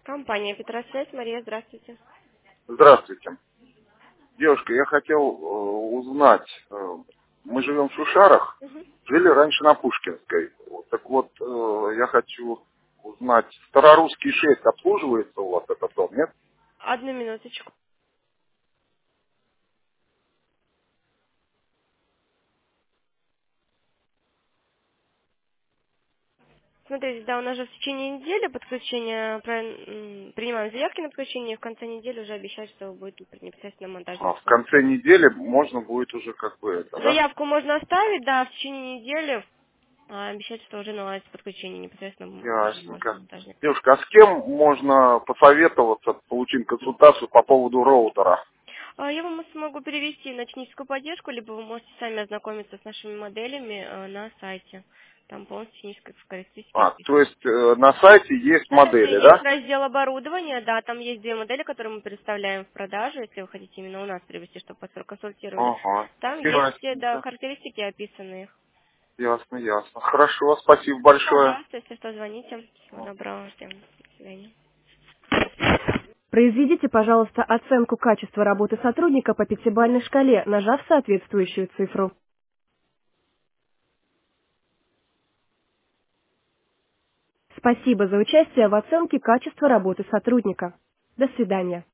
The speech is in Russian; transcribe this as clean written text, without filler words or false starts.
Компания Петросвязь. Мария, здравствуйте. Здравствуйте. Девушка, я хотел узнать, мы живем в Шушарах, Мгм. жили раньше на Пушкинской. Вот, так вот, я хочу узнать, Старорусский 6 обслуживается у вас этот дом, нет? Одну минуточку. Смотрите, да, у нас же в течение недели подключение, принимаем заявки на подключение, и в конце недели уже обещают, что будет непосредственно монтажная А в конце эксплуатация. недели можно будет уже как бы это, да? Заявку можно оставить, да, в течение недели обещают, что уже наладится подключение непосредственно Ясненько. монтажной. Девушка, а с кем можно посоветоваться, получить консультацию по поводу роутера? Я вам смогу перевести на техническую поддержку, либо вы можете сами ознакомиться с нашими моделями на сайте. Там полностью техническая характеристика То описана. есть на сайте есть На сайте модели, есть да? раздел оборудования, да, там есть две модели, которые мы представляем в продажу, если вы хотите именно у нас привезти, чтобы вас проконсультировали. Ага. Там есть все, да, Ясненько. характеристики описаны их. Ясно, ясно. Хорошо, спасибо большое. Пожалуйста, если что, звоните. Всего доброго, всем до свидания. Произведите, пожалуйста, оценку качества работы сотрудника по пятибалльной шкале, нажав соответствующую цифру. Спасибо за участие в оценке качества работы сотрудника. До свидания.